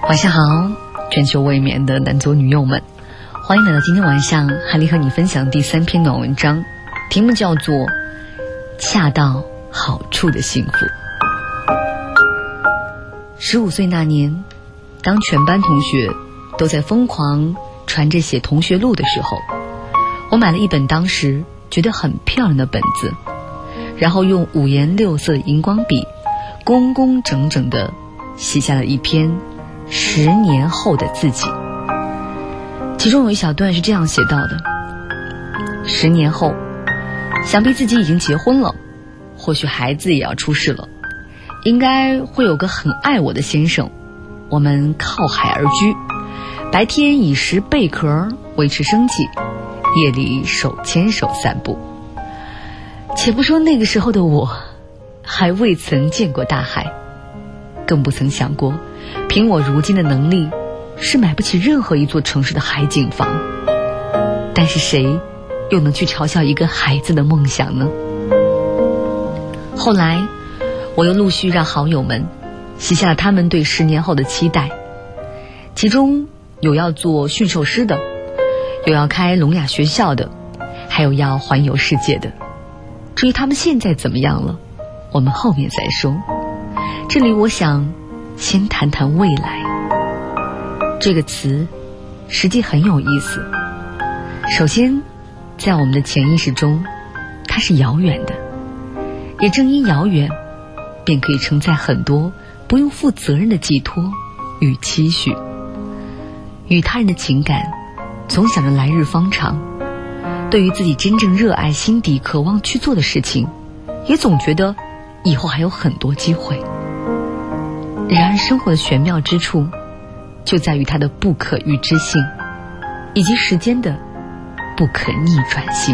晚上好，全球未眠的男左女右们，欢迎来到今天晚上海丽和你分享第3篇暖文章，题目叫做恰到好处的幸福。15岁那年，当全班同学都在疯狂传着写同学录的时候，我买了一本当时觉得很漂亮的本子，然后用5颜6色的荧光笔工工整整地写下了一篇10年后的自己。其中有一小段是这样写到的：10年后，想必自己已经结婚了，或许孩子也要出世了，应该会有个很爱我的先生，我们靠海而居，白天以食贝壳维持生计，夜里手牵手散步。且不说那个时候的我还未曾见过大海，更不曾想过凭我如今的能力是买不起任何一座城市的海景房。但是谁又能去嘲笑一个孩子的梦想呢？后来我又陆续让好友们写下了他们对10年后的期待，其中有要做驯兽师的，有要开聋哑学校的，还有要环游世界的。至于他们现在怎么样了，我们后面再说。这里我想先谈谈未来这个词，实际很有意思。首先，在我们的潜意识中，它是遥远的，也正因遥远，便可以承载很多不用负责任的寄托与期许。与他人的情感总想着来日方长，对于自己真正热爱、心底渴望去做的事情，也总觉得以后还有很多机会。然而生活的玄妙之处就在于它的不可预知性，以及时间的不可逆转性。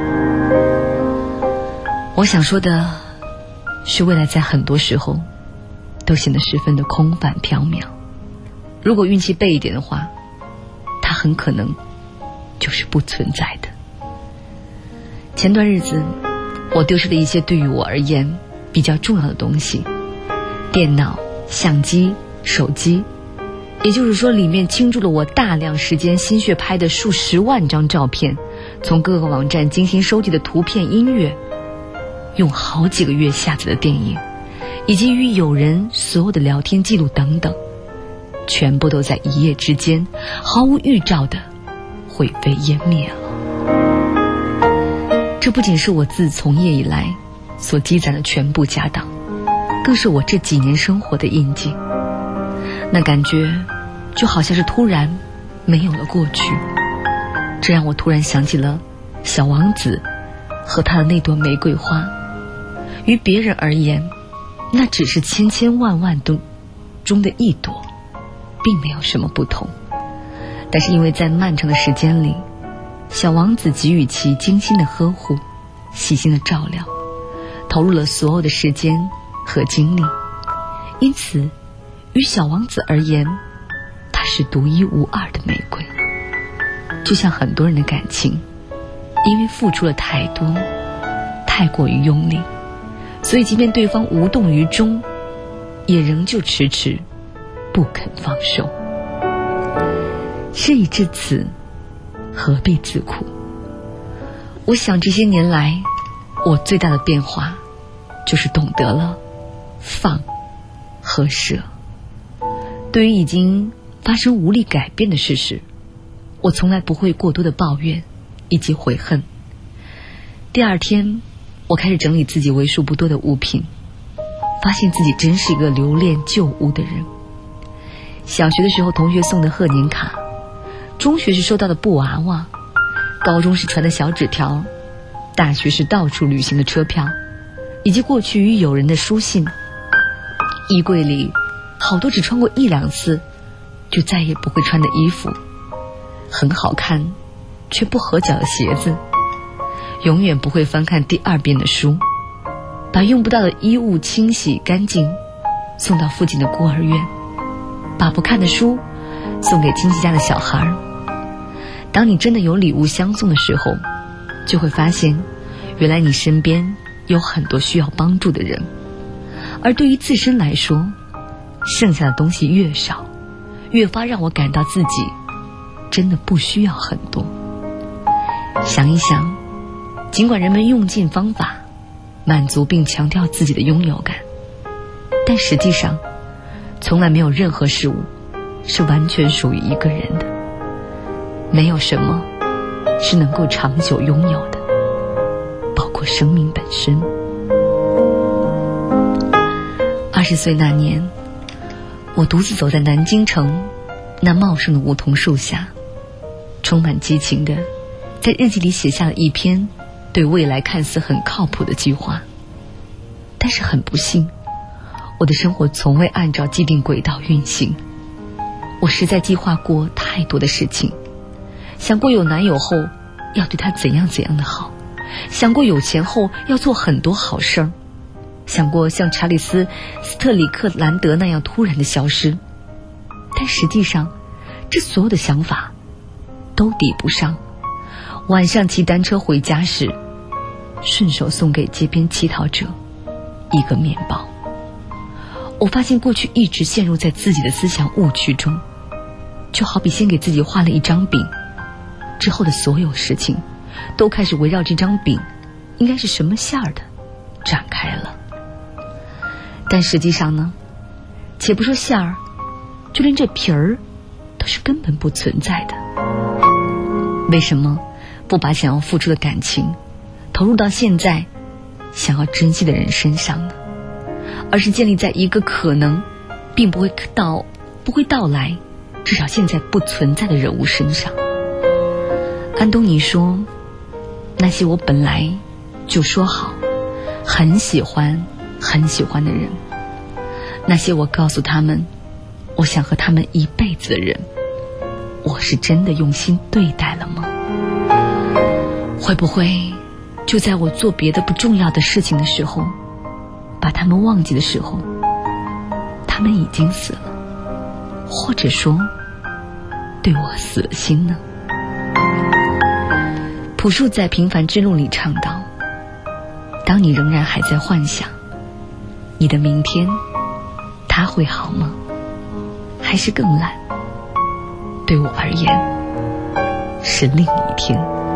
我想说的是，未来在很多时候都显得十分的空泛缥缈。如果运气背一点的话，它很可能就是不存在的。前段日子我丢失了一些对于我而言比较重要的东西，电脑、相机、手机，也就是说里面倾注了我大量时间心血拍的数10万张照片，从各个网站精心收集的图片、音乐，用好几个月下载的电影，以及与友人所有的聊天记录等等，全部都在一夜之间毫无预兆的灰飞烟灭了。这不仅是我自从业以来所积攒的全部家当，更是我这几年生活的印记。那感觉就好像是突然没有了过去，这让我突然想起了小王子和他的那朵玫瑰花。于别人而言，那只是千千万万中的一朵，并没有什么不同。但是因为在漫长的时间里，小王子给予其精心的呵护，细心的照料，投入了所有的时间和精力，因此于小王子而言，它是独一无二的玫瑰。就像很多人的感情，因为付出了太多，太过于用力，所以即便对方无动于衷，也仍旧迟迟不肯放手。事已至此，何必自苦？我想这些年来，我最大的变化就是懂得了放和舍。对于已经发生无力改变的事实，我从来不会过多的抱怨以及悔恨。第二天，我开始整理自己为数不多的物品，发现自己真是一个留恋旧物的人。小学的时候同学送的贺年卡，中学时收到的布娃娃，高中时传的小纸条，大学时到处旅行的车票，以及过去与友人的书信。衣柜里好多只穿过1、2次就再也不会穿的衣服，很好看却不合脚的鞋子，永远不会翻看第2遍的书，把用不到的衣物清洗干净送到附近的孤儿院，把不看的书送给亲戚家的小孩。当你真的有礼物相送的时候，就会发现原来你身边有很多需要帮助的人。而对于自身来说，剩下的东西越少， 越发让我感到自己真的不需要很多。想一想，尽管人们用尽方法满足并强调自己的拥有感，但实际上从来没有任何事物是完全属于一个人的，没有什么是能够长久拥有的，包括生命本身。20岁那年，我独自走在南京城那茂盛的梧桐树下，充满激情地在日记里写下了一篇对未来看似很靠谱的计划。但是很不幸，我的生活从未按照既定轨道运行。我实在计划过太多的事情，想过有男友后要对他怎样怎样的好，想过有钱后要做很多好事儿，想过像查理斯·斯特里克兰德那样突然的消失。但实际上，这所有的想法都抵不上晚上骑单车回家时顺手送给街边乞讨者一个面包。我发现过去一直陷入在自己的思想误区中，就好比先给自己画了一张饼，之后的所有事情都开始围绕这张饼应该是什么馅儿的展开了。但实际上呢，且不说馅儿，就连这皮儿都是根本不存在的。为什么不把想要付出的感情投入到现在想要珍惜的人身上呢？而是建立在一个可能并不会到来，至少现在不存在的人物身上。安东尼说，那些我本来就说好很喜欢的人，那些我告诉他们我想和他们一辈子的人，我是真的用心对待了吗？会不会就在我做别的不重要的事情的时候，把他们忘记的时候，他们已经死了，或者说对我死了心呢？朴树在《平凡之路》里唱道，当你仍然还在幻想你的明天他会好吗？还是更烂？对我而言是另一天。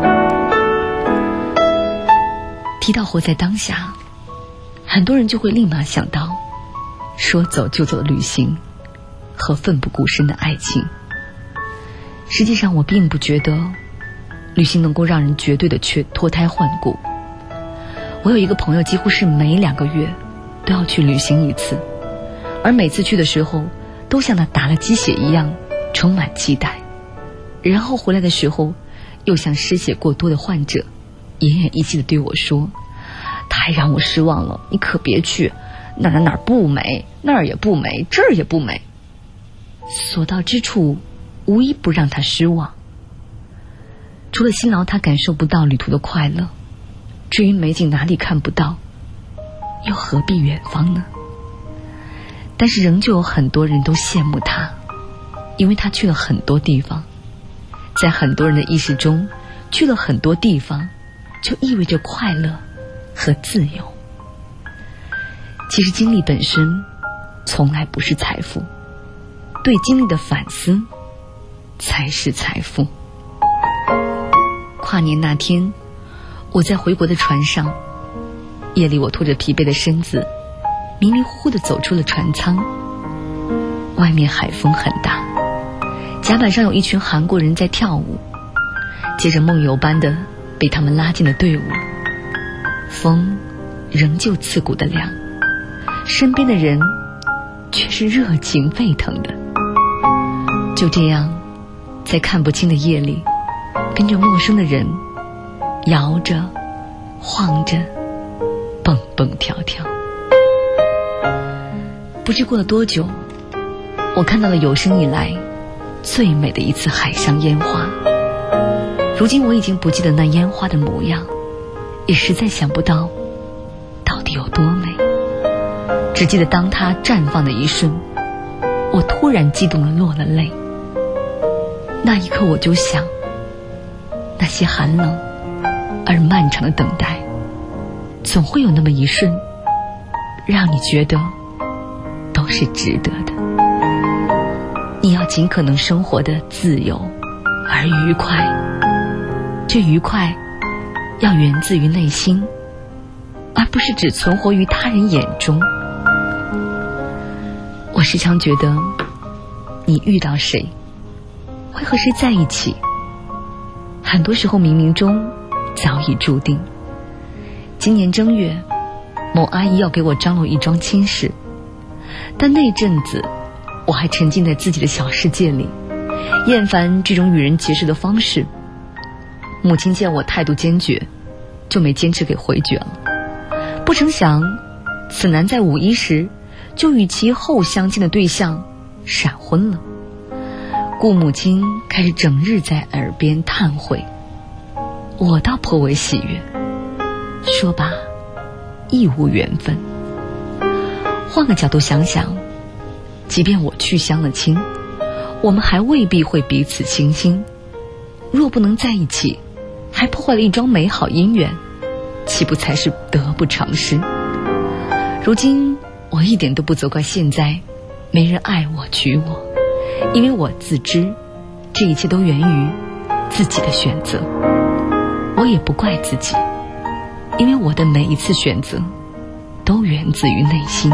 提到活在当下，很多人就会立马想到说走就走的旅行和奋不顾身的爱情。实际上我并不觉得旅行能够让人绝对的脱胎换骨。我有一个朋友几乎是每2个月都要去旅行一次，而每次去的时候都像他打了鸡血一样充满期待，然后回来的时候又像失血过多的患者奄奄一息地对我说，太让我失望了，你可别去，哪儿不美，那儿也不美，这儿也不美。所到之处无一不让他失望。除了辛劳他感受不到旅途的快乐，至于美景哪里看不到，又何必远方呢？但是仍旧有很多人都羡慕他，因为他去了很多地方。在很多人的意识中，去了很多地方就意味着快乐和自由。其实经历本身从来不是财富，对经历的反思才是财富。跨年那天，我在回国的船上，夜里我拖着疲惫的身子迷迷糊糊地走出了船舱。外面海风很大，甲板上有一群韩国人在跳舞，接着梦游般的被他们拉进了队伍。风仍旧刺骨的凉，身边的人却是热情沸腾的。就这样，在看不清的夜里，跟着陌生的人摇着晃着蹦蹦跳跳。不知过了多久，我看到了有生以来最美的一次海上烟花。如今我已经不记得那烟花的模样，也实在想不到到底有多美，只记得当它绽放的一瞬，我突然激动地落了泪。那一刻我就想，那些寒冷而漫长的等待，总会有那么一瞬让你觉得都是值得的。 你要尽可能生活的自由而愉快，这愉快要源自于内心，而不是只存活于他人眼中。我时常觉得，你遇到谁，会和谁在一起，很多时候冥冥中早已注定。今年正月，某阿姨要给我张罗一桩亲事，但那阵子我还沉浸在自己的小世界里，厌烦这种与人结识的方式。母亲见我态度坚决，就没坚持给回绝了。不成想，此男在5·1时就与其后相亲的对象闪婚了。顾母亲开始整日在耳边叹悔，我倒颇为喜悦，说吧，亦无缘分。换个角度想想，即便我去相了亲，我们还未必会彼此倾心。若不能在一起，还破坏了一桩美好姻缘，岂不才是得不偿失？如今我一点都不责怪现在没人爱我娶我，因为我自知这一切都源于自己的选择。我也不怪自己，因为我的每一次选择都源自于内心。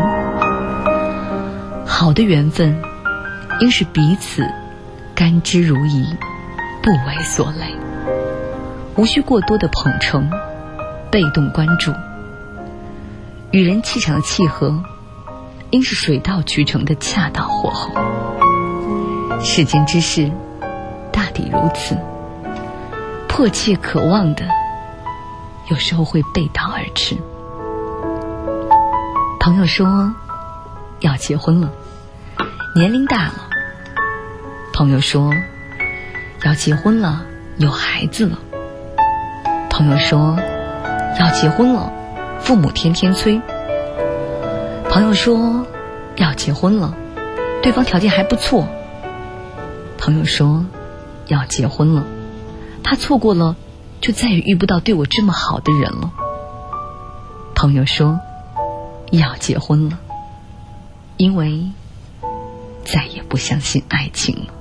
好的缘分应是彼此甘之如饴，不为所累，无需过多的捧成，被动关注。与人气场的契合应是水到渠成的恰到火候。世间之事大抵如此，迫切渴望的有时候会背道而驰。朋友说要结婚了，年龄大了。朋友说要结婚了，有孩子了。朋友说要结婚了，父母天天催。朋友说要结婚了，对方条件还不错。朋友说要结婚了，他错过了就再也遇不到对我这么好的人了。朋友说要结婚了，因为再也不相信爱情了。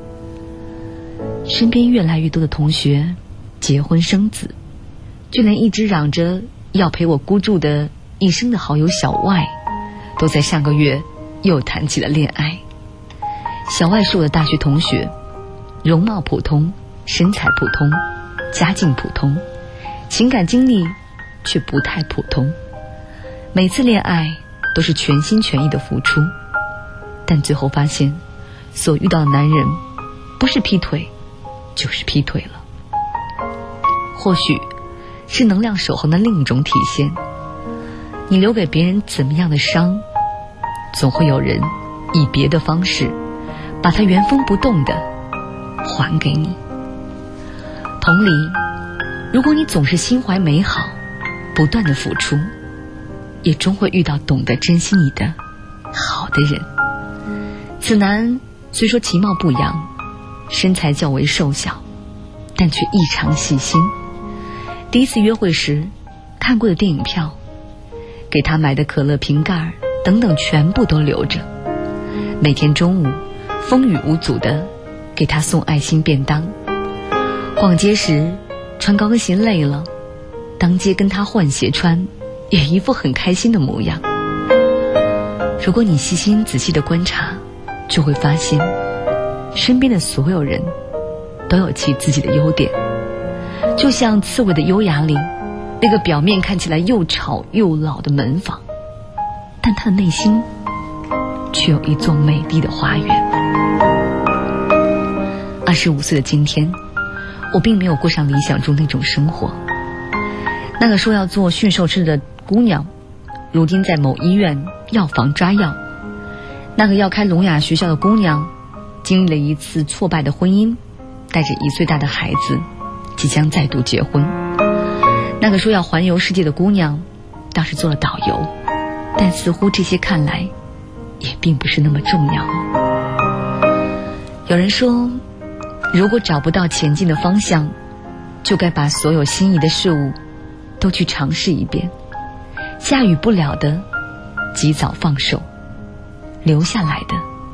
身边越来越多的同学结婚生子，就连一直嚷着要陪我孤注的一生的好友小外，都在上个月又谈起了恋爱。小外是我的大学同学，容貌普通，身材普通，家境普通，情感经历却不太普通。每次恋爱都是全心全意的付出，但最后发现所遇到的男人不是劈腿就是劈腿了。或许是能量守恒的另一种体现。你留给别人怎么样的伤，总会有人以别的方式把它原封不动地还给你。同理，如果你总是心怀美好，不断地付出，也终会遇到懂得珍惜你的好的人。此男虽说其貌不扬，身材较为瘦小，但却异常细心。第一次约会时看过的电影票，给他买的可乐瓶盖等等全部都留着。每天中午风雨无阻地给他送爱心便当。逛街时穿高跟鞋累了，当街跟他换鞋穿，也一副很开心的模样。如果你细心仔细地观察，就会发现身边的所有人都有其自己的优点。就像刺猬的优雅里那个表面看起来又吵又老的门房，但他的内心却有一座美丽的花园。25岁的今天，我并没有过上理想中那种生活。那个说要做驯兽师的姑娘，如今在某医院药房抓药。那个要开聋哑学校的姑娘，经历了一次挫败的婚姻，带着1岁大的孩子即将再度结婚。那个说要环游世界的姑娘，倒是做了导游，但似乎这些看来也并不是那么重要。有人说，如果找不到前进的方向，就该把所有心仪的事物都去尝试一遍，驾驭不了的及早放手，留下来的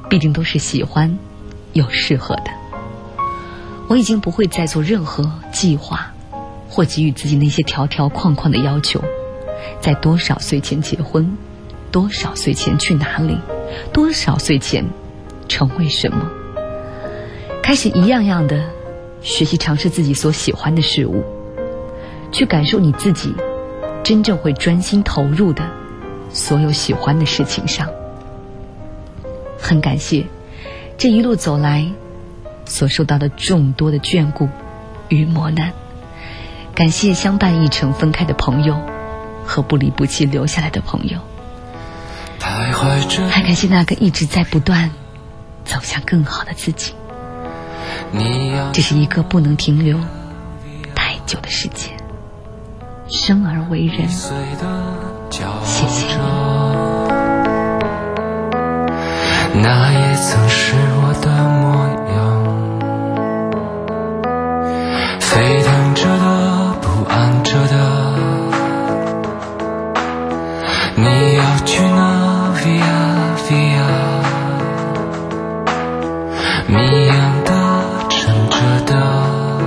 毕竟都是喜欢又适合的。我已经不会再做任何计划，或给予自己那些条条框框的要求，在多少岁前结婚，多少岁前去哪里，多少岁前成为什么。开始一样样的学习尝试自己所喜欢的事物，去感受你自己真正会专心投入的所有喜欢的事情上。很感谢这一路走来所受到的众多的眷顾与磨难，感谢相伴一程分开的朋友和不离不弃留下来的朋友，还感谢那个一直在不断走向更好的自己。这是一个不能停留太久的世界，生而为人，谢谢你。 那也曾是我的模样，沸腾着的，不安着的。你要去哪 via via， 谜样的，沉着的。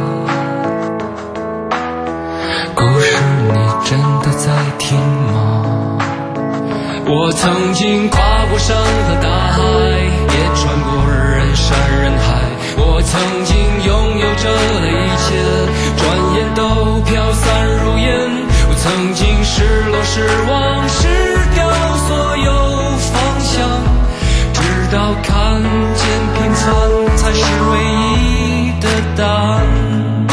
故事你真的在听吗？我曾经跨过山和大海，也穿过人山人海。我曾经拥有着的一切，转眼都飘散如烟。我曾经失落失望失掉所有方向，直到看见平凡才是唯一的答案。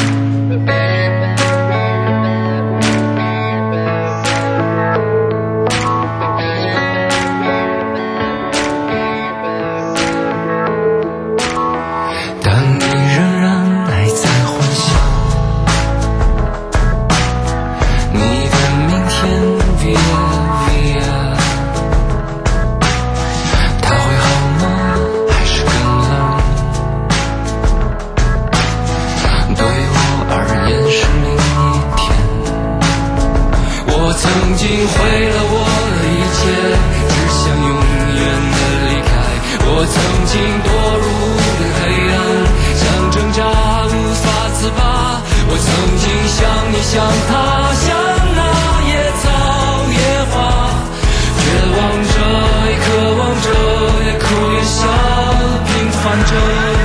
曾经毁了我的一切，只想永远的离开。我曾经堕入的黑暗，想挣扎无法自拔。我曾经像你像他，像那野草野花，绝望着也渴望着，也哭也笑，平凡着。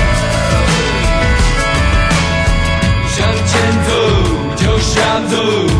向前走，就向走。